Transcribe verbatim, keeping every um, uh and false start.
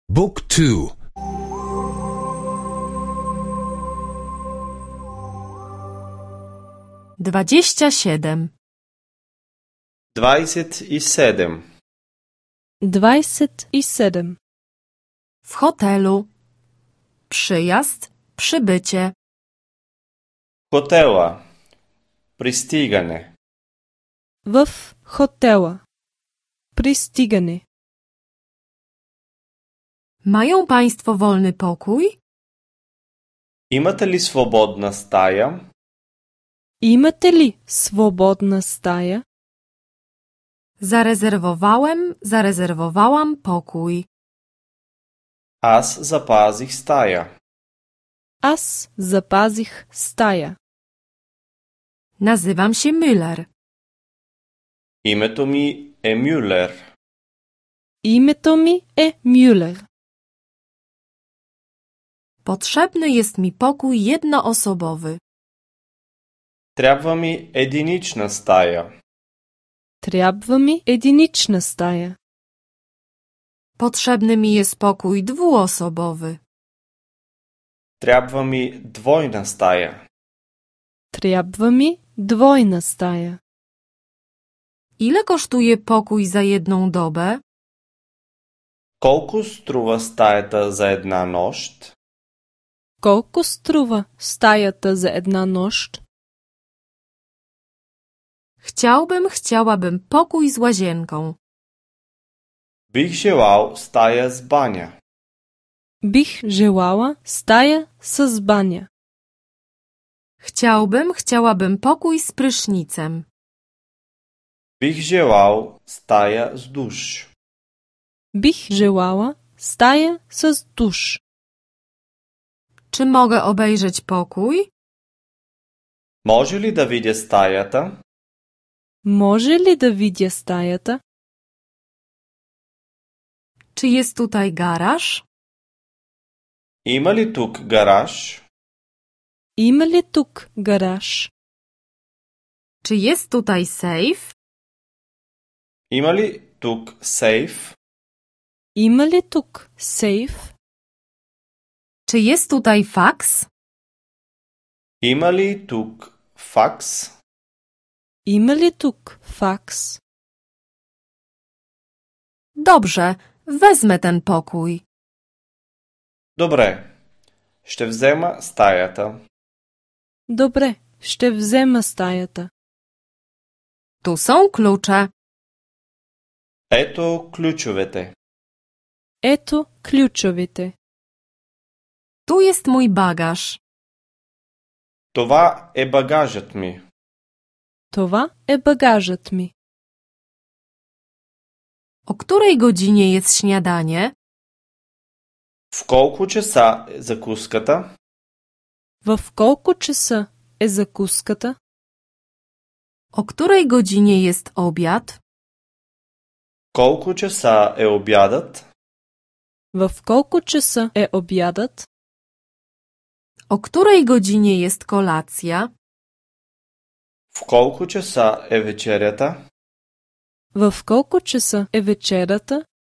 Book two. Dwadzieścia siedem. Dwadzieścia siedem. Dwadzieścia siedem. W hotelu. Przyjazd, przybycie. Хотела. Пристигане. В хотела. Пристигане. Mają państwo wolny pokój? Имате ли свободна стая? Имате ли свободна стая? Zarezerwowałem, zarezerwowałam pokój. Аз запазих стая. Аз запазих стая. Nazywam się Müller. Името ми е Мюлер. Името ми е Мюлер. Potrzebny jest mi pokój jednoosobowy. Трябва ми единична стая. Трябва ми единична стая. Potrzebny mi jest pokój dwuosobowy. Трябва ми двойна стая. Трябва ми двойна стая. Ile kosztuje pokój za jedną dobę? Колко струва стаята за една нощ? Колко струва стаята за една нощ? Chciałbym, chciałabym pokój z łazienką. Бих желал стая с баня. Бих желала стая с баня. Chciałbym, chciałabym pokój z prysznicem. Бих желал стая с душ. Бих желала стая с душ. Czy mogę obejrzeć pokój? Може ли да видя стаята? Може ли да видя стаята? Czy jest tutaj garaż? Има ли тук гараж? Има ли тук гараж? Czy jest tutaj sejf? Има ли тук сейф? Има ли тук сейф? Czy jest tutaj faks? Има ли тук факс? Има ли тук факс? Dobrze, wezmę ten pokój. Добре. Ще взема стаята. Добре, ще взема стаята. Tu są klucze. Ето ключовете. Ето ключовете. Tu jest mój bagaż. Това е багажът ми. Това е багажът ми. O której godzinie jest śniadanie? В колко часа е закуската? В колко часа е закуската? O której godzinie jest obiad? Колко часа е обядът? В колко часа е обядът? O której godzinie jest kolacja? В колко часа е вечерята? В колко часа е вечерята?